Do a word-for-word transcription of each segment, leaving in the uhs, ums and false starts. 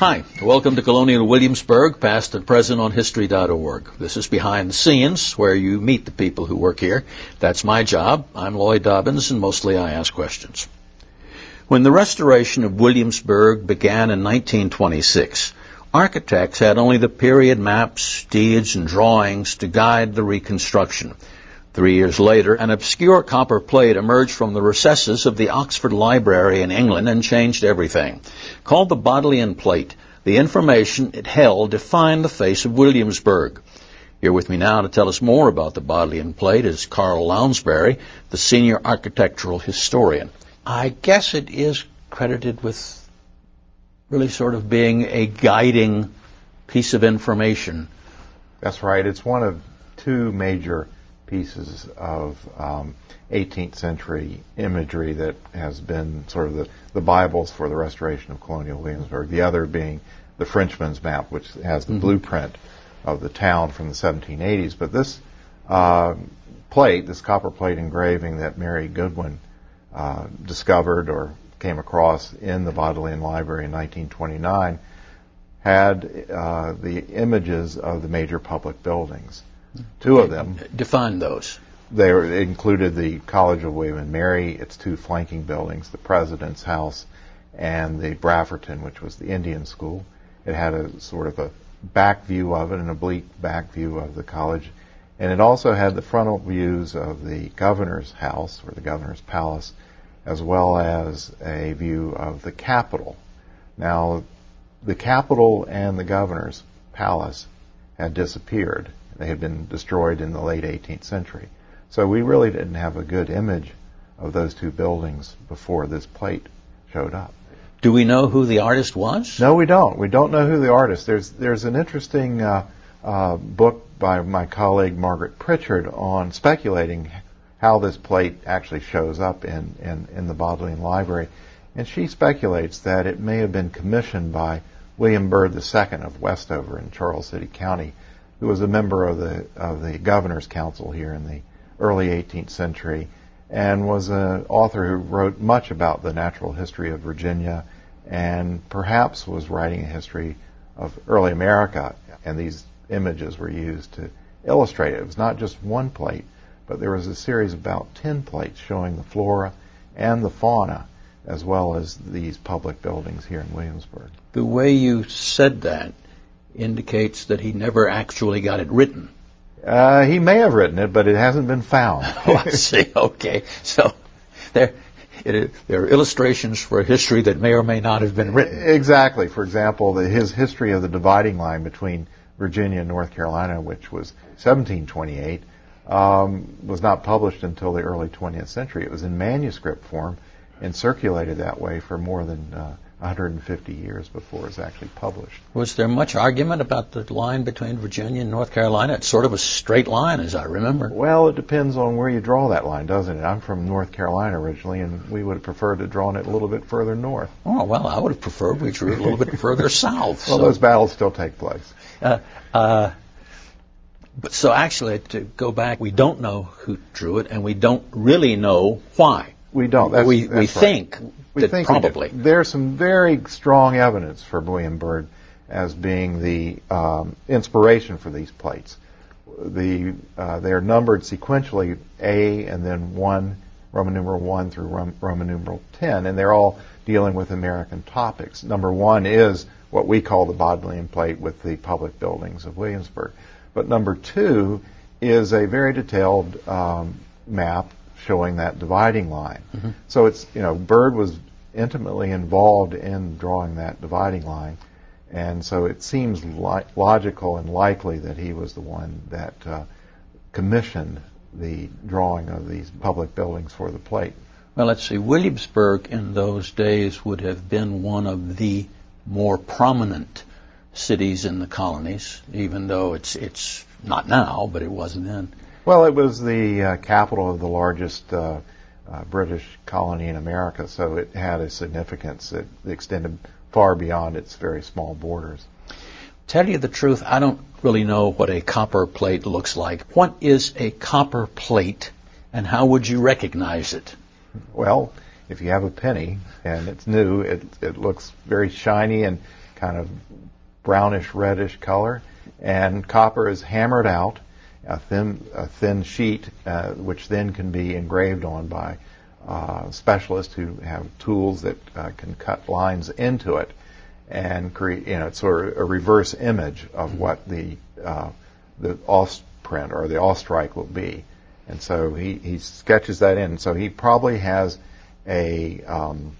Hi, welcome to Colonial Williamsburg, past and present on history dot org. This is Behind the Scenes, where you meet the people who work here. That's my job. I'm Lloyd Dobbins, and mostly I ask questions. When the restoration of Williamsburg began in nineteen twenty-six, architects had only the period maps, deeds, and drawings to guide the reconstruction. Three years later, an obscure copper plate emerged from the recesses of the Oxford Library in England and changed everything. Called the Bodleian Plate, the information it held defined the face of Williamsburg. Here with me now to tell us more about the Bodleian Plate is Carl Lounsbury, the senior architectural historian. I guess it is credited with really sort of being a guiding piece of information. That's right. It's one of two major pieces of um, eighteenth century imagery that has been sort of the, the Bibles for the restoration of colonial Williamsburg. The other being the Frenchman's Map, which has the mm-hmm. blueprint of the town from the seventeen eighties. But this uh, plate, this copper plate engraving that Mary Goodwin uh, discovered or came across in the Bodleian Library in nineteen twenty-nine, had uh, the images of the major public buildings. Two of them. Define those. They were, included the College of William and Mary, its two flanking buildings, the President's House and the Brafferton, which was the Indian School. It had a sort of a back view of it, an oblique back view of the college. And it also had the frontal views of the Governor's House, or the Governor's Palace, as well as a view of the Capitol. Now, the Capitol and the Governor's Palace had disappeared. They had been destroyed in the late eighteenth century. So we really didn't have a good image of those two buildings before this plate showed up. Do we know who the artist was? No, we don't. We don't know who the artist. There's there's an interesting uh, uh, book by my colleague Margaret Pritchard on speculating how this plate actually shows up in, in, in the Bodleian Library. And she speculates that it may have been commissioned by William Byrd the Second of Westover in Charles City County, who was a member of the of the Governor's Council here in the early eighteenth century, and was an author who wrote much about the natural history of Virginia, and perhaps was writing a history of early America. And these images were used to illustrate it. It was not just one plate, but there was a series of about ten plates showing the flora and the fauna, as well as these public buildings here in Williamsburg. The way you said that indicates that he never actually got it written. Uh, he may have written it, but it hasn't been found. Oh, I see. Okay. So there, it, there are illustrations for a history that may or may not have been written. Exactly. For example, the, his history of the dividing line between Virginia and North Carolina, which was seventeen twenty-eight, um, was not published until the early twentieth century. It was in manuscript form and circulated that way for more than uh, one hundred fifty years before it was actually published. Was there much argument about the line between Virginia and North Carolina? It's sort of a straight line, as I remember. Well, it depends on where you draw that line, doesn't it? I'm from North Carolina originally, and we would have preferred to draw it a little bit further north. Oh, well, I would have preferred we drew it a little bit further south. Well, so. Those battles still take place. Uh, uh, but so actually, to go back, we don't know who drew it, and we don't really know why. We don't. That's, we that's we right. think we that think probably. There's some very strong evidence for William Byrd as being the um, inspiration for these plates. The uh, they are numbered sequentially, A and then one, Roman numeral one through Rom- Roman numeral ten, and they're all dealing with American topics. Number one is what we call the Bodleian Plate with the public buildings of Williamsburg. But number two is a very detailed um, map showing that dividing line. Mm-hmm. So it's, you know, Byrd was intimately involved in drawing that dividing line, and so it seems li- logical and likely that he was the one that uh, commissioned the drawing of these public buildings for the plate. Well, let's see. Williamsburg in those days would have been one of the more prominent cities in the colonies, even though it's it's not now, but it wasn't then. Well, it was the uh, capital of the largest uh, uh, British colony in America, so it had a significance that extended far beyond its very small borders. Tell you the truth, I don't really know what a copper plate looks like. What is a copper plate, and how would you recognize it? Well, if you have a penny and it's new, it it looks very shiny, and kind of brownish reddish color, and copper is hammered out, a thin a thin sheet, uh, which then can be engraved on by uh, specialists who have tools that uh, can cut lines into it and create, you know, it's sort of a reverse image of mm-hmm. what the uh, the Ostprint or the Ostrike will be. And so he, he sketches that in. So he probably has a um,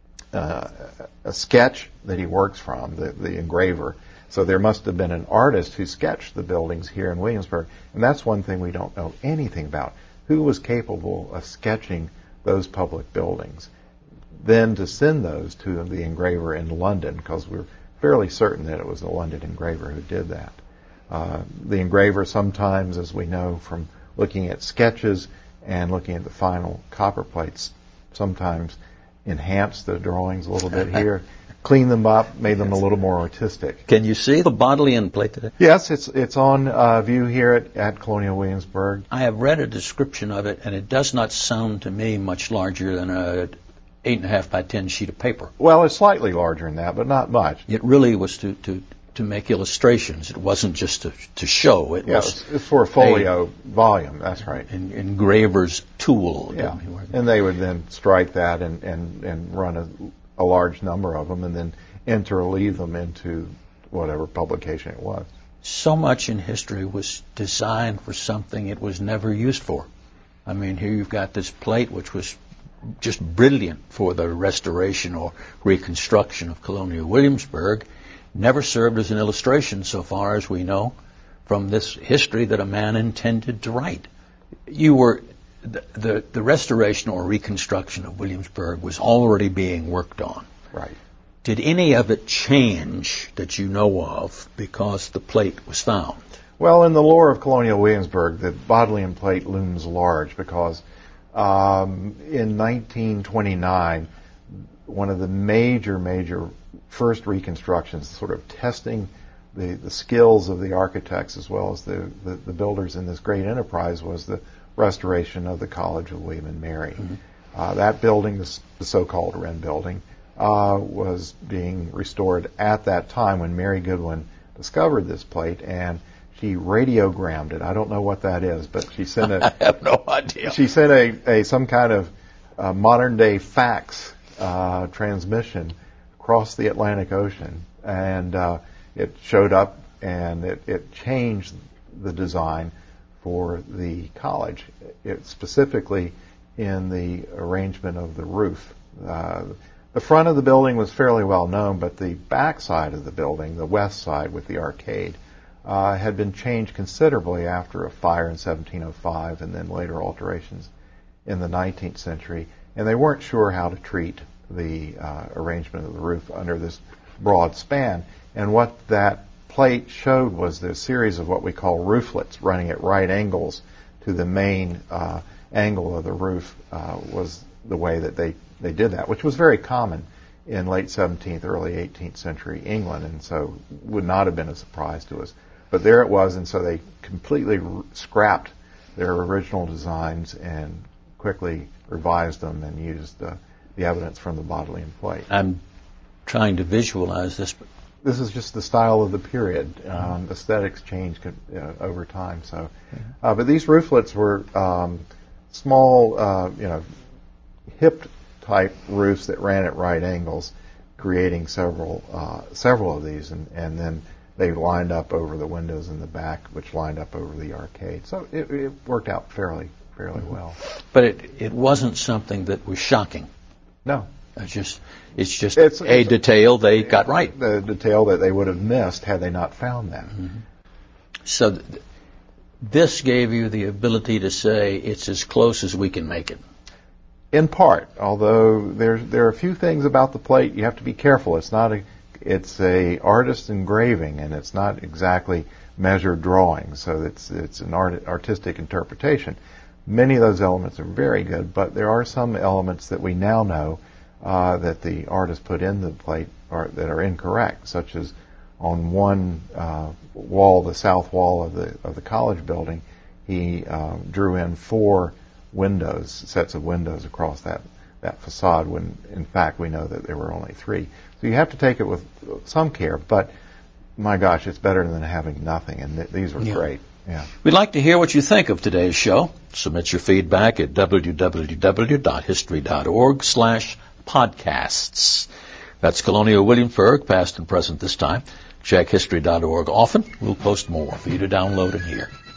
uh, a sketch that he works from, the, the engraver. So there must have been an artist who sketched the buildings here in Williamsburg. And that's one thing we don't know anything about. Who was capable of sketching those public buildings? Then to send those to the engraver in London, because we're fairly certain that it was a London engraver who did that. Uh, the engraver sometimes, as we know from looking at sketches and looking at the final copper plates, sometimes enhanced the drawings a little bit here, cleaned them up, made them a little more artistic. Can you see the Bodleian plate today? Yes, it's it's on uh, view here at, at Colonial Williamsburg. I have read a description of it, and it does not sound to me much larger than a eight and a half by ten sheet of paper. Well, it's slightly larger than that, but not much. It really was to to, to make illustrations. It wasn't just to, to show. It yeah, was it's for a folio a, volume. That's right. An engraver's tool. Yeah, and they would then strike that and and and run a, a large number of them, and then interleave them into whatever publication it was. So much in history was designed for something it was never used for. I mean, here you've got this plate which was just brilliant for the restoration or reconstruction of Colonial Williamsburg, never served as an illustration, so far as we know, from this history that a man intended to write. You were the the, the restoration or reconstruction of Williamsburg was already being worked on. Right. Did any of it change that you know of because the plate was found? Well, in the lore of Colonial Williamsburg, the Bodleian plate looms large because um, in nineteen twenty-nine, one of the major, major first reconstructions, sort of testing the, the skills of the architects as well as the, the, the builders in this great enterprise, was the restoration of the College of William and Mary. Mm-hmm. Uh, that building, the, the so-called Wren building, uh, was being restored at that time when Mary Goodwin discovered this plate, and she radiogrammed it. I don't know what that is, but she sent a. I have no idea. She sent a, a some kind of uh, modern day fax uh, transmission across the Atlantic Ocean, and uh, it showed up, and it, it changed the design for the college. It specifically in the arrangement of the roof. Uh, the front of the building was fairly well known, but the back side of the building, the west side with the arcade, uh, had been changed considerably after a fire in seventeen oh five and then later alterations in the nineteenth century. And they weren't sure how to treat the uh, arrangement of the roof under this broad span. And what that plate showed was the series of what we call rooflets running at right angles to the main uh, angle of the roof uh, was the way that they, they did that, which was very common in late seventeenth, early eighteenth century England, and so would not have been a surprise to us. But there it was, and so they completely r- scrapped their original designs and quickly revised them and used uh, the evidence from the Bodleian plate. I'm trying to visualize this. But this is just the style of the period. Um, mm-hmm. Aesthetics change uh, over time. So, mm-hmm. uh, but these rooflets were um, small, uh, you know, hipped type roofs that ran at right angles, creating several uh, several of these, and, and then they lined up over the windows in the back, which lined up over the arcade. So it, it worked out fairly fairly mm-hmm. well. But it it wasn't something that was shocking. No. It's just it's just it's, a it's detail they got right. The detail that they would have missed had they not found that. Mm-hmm. So th- this gave you the ability to say it's as close as we can make it. In part, although there there are a few things about the plate you have to be careful. It's not a it's a artist's engraving, and it's not exactly measured drawing, so it's it's an art, artistic interpretation. Many of those elements are very good, but there are some elements that we now know uh, that the artist put in the plate are, that are incorrect, such as on one uh, wall, the south wall of the of the college building, he uh, drew in four windows, sets of windows across that that facade when in fact we know that there were only three. So you have to take it with some care, but my gosh, it's better than having nothing, and th- these were yeah. great. Yeah. We'd like to hear what you think of today's show. Submit your feedback at w w w dot history dot org slash podcasts. That's Colonial Williamsburg, past and present this time. Check history dot org often. We'll post more for you to download and hear.